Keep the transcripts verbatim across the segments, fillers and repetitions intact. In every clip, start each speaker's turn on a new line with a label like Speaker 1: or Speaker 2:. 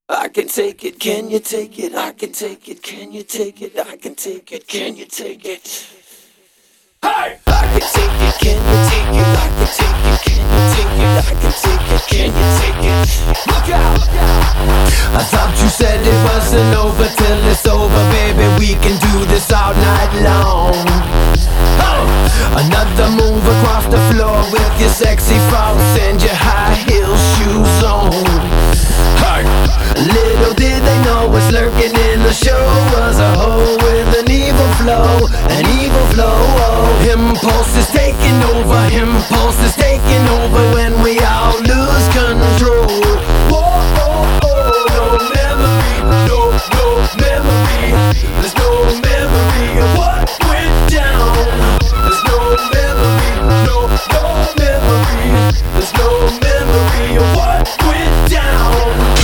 Speaker 1: I can take it, can you take it? I can take it, can you take it? I can take it, can you take it? Hey! I can take it, can you take it? I can take it, can you take it? I can take it, can you take it? Look out! I thought you said it wasn't over till it's over, baby. We can do this all night long. Oh! Another move across the floor with your sexy false and your high heel shoes on. Hey! Little did they know what's lurking in the show was a hoe with an evil flow, an evil flow. Oh, impulse is taking over, impulse is taking over when we all lose control. Whoa, oh, oh, no memory, no, no memory. There's no memory of what went down. There's no memory, no, no memory. There's no memory of what went down.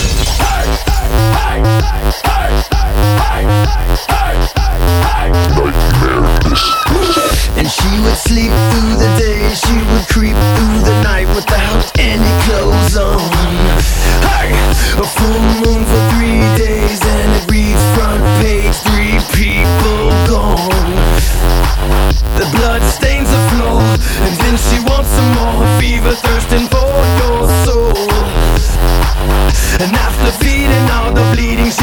Speaker 1: And she would sleep through the day, she would creep through the night without any clothes on. Hey! A full moon for three days and it reads front page, three people gone. The blood stains the floor and then she wants some more, fever thirsting for your soul. And after feeding all the bleeding,